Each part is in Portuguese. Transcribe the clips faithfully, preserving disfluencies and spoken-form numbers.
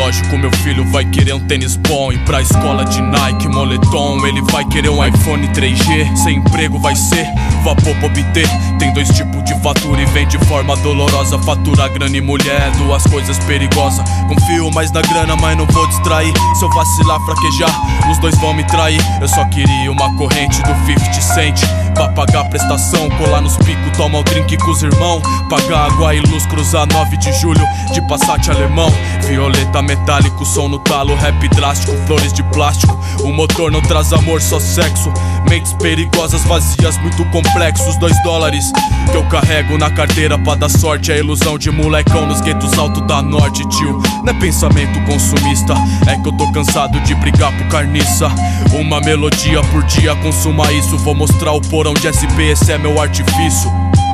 Lógico, meu filho vai querer um tênis bom. E pra escola de Nike, moletom, ele vai querer um iPhone três G. Sem emprego vai ser vapor pra obter. Tem dois tipos de fatura e vem de forma dolorosa. Fatura, grana e mulher, duas coisas perigosas. Confio mais na grana, mas não vou distrair. Se eu vacilar, fraquejar, os dois vão me trair. Eu só queria uma corrente do fifty cent pra pagar a prestação, colar nos picos, tomar o drink com os irmãos, pagar água e luz, cruzar nove de julho de Passat alemão. Violeta metálico, som no talo, rap drástico, flores de plástico. O motor não traz amor, só sexo. Mentes perigosas, vazias, muito complexos. Dois dólares que eu carrego na carteira pra dar sorte. A ilusão de molecão nos guetos altos da norte, tio. Não é pensamento consumista, é que eu tô cansado de brigar por carniça. Uma melodia por dia, consuma isso. Vou mostrar o porão de S P, esse é meu artifício.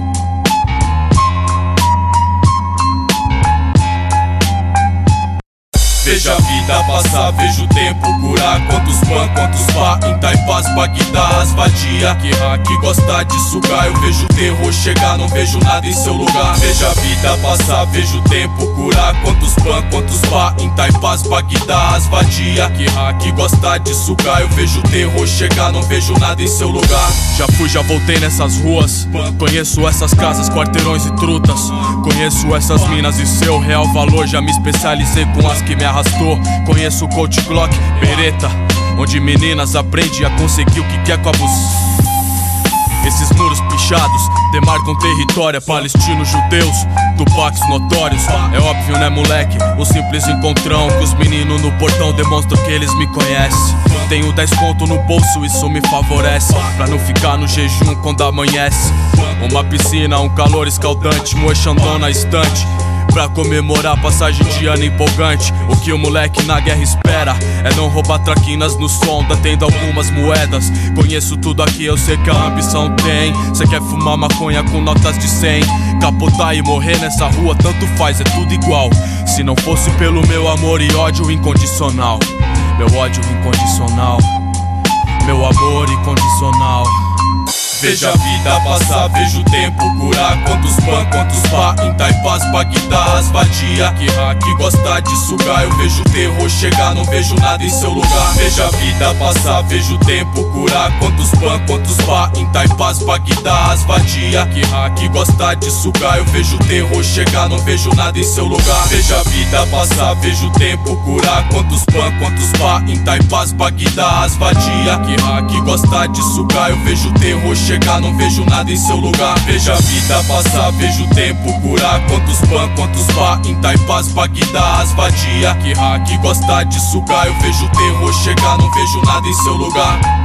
Veja a vida passar, vejo o tempo curar. Quantos pan, quantos pá, em Taipás, Bagdá, as vadia que hack gosta de sugar. Eu vejo o terror chegar, não vejo nada em seu lugar. Veja a vida passar, vejo o tempo curar. Quantos pan, quantos pá, em Taipás, Bagdá, as vadia que hack gosta de sugar. Eu vejo o terror chegar, não vejo nada em seu lugar. Já fui, já voltei nessas ruas. Conheço essas casas, quarteirões e trutas. Conheço essas minas e seu real valor. Já me especializei com as que me arrastou. Conheço o Coach Glock, Beretta, onde meninas aprendem a conseguir o que quer com a bus. Esses muros pichados demarcam território. É palestinos, judeus, Tupacs notórios. É óbvio, né, moleque? O simples encontrão que os meninos no portão demonstram que eles me conhecem. Tenho dez conto no bolso, isso me favorece pra não ficar no jejum quando amanhece. Uma piscina, um calor escaldante, moexandão na estante pra comemorar passagem de ano empolgante. O que o moleque na guerra espera é não roubar traquinas no sonda, tendo algumas moedas. Conheço tudo aqui, eu sei que a ambição tem. Cê quer fumar maconha com notas de cem, capotar e morrer nessa rua, tanto faz, é tudo igual. Se não fosse pelo meu amor e ódio incondicional. Meu ódio incondicional, meu amor incondicional. Veja a vida passar, vejo o tempo curar. Quantos pan, quantos pá, em Taipás, Bagdá, as vadia que hack gosta de sugar. Eu vejo o terror chegar, não vejo nada em seu lugar. Veja a vida passar, vejo o tempo curar. Quantos pan, quantos pá, em Taipás, Bagdá, as vadia que hack gosta de sugar. Eu vejo o terror chegar, não vejo nada em seu lugar. Veja a vida passar, vejo o tempo curar. Quantos pan, quantos pá, em Taipás, Bagdá, as vadia que hack gosta de sugar. Eu vejo o terror chegar, chegar, não vejo nada em seu lugar. Veja a vida passar, vejo o tempo curar. Quantos pan, quantos pá, em Taipás, Bagdá, as vadia que hack gosta de sugar. Eu vejo o terror chegar, não vejo nada em seu lugar.